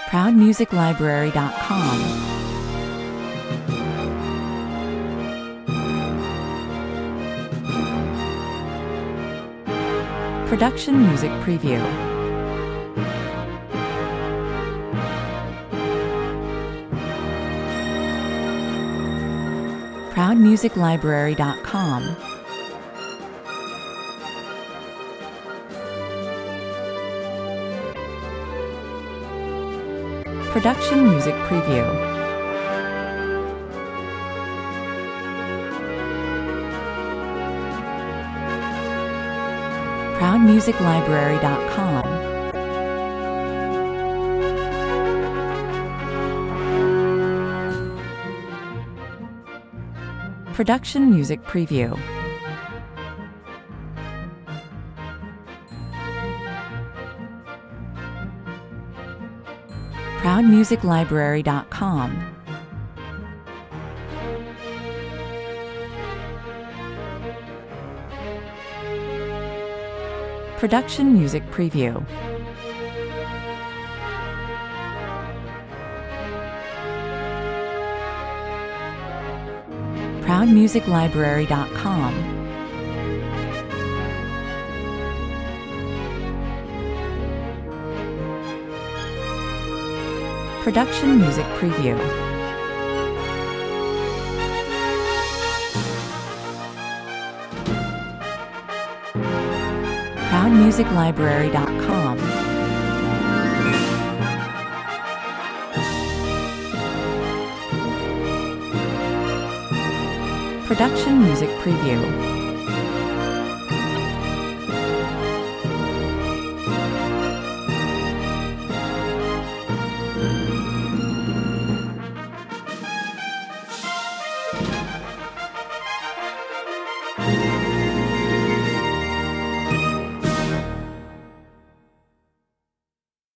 ProudMusicLibrary.com. Production Music Preview. ProudMusicLibrary.com. Production Music Preview. ProudMusicLibrary.com. Production Music Preview. ProudMusicLibrary.com. Production Music Preview. ProudMusicLibrary.com. Production Music Preview. ProudMusicLibrary.com. Production Music Preview.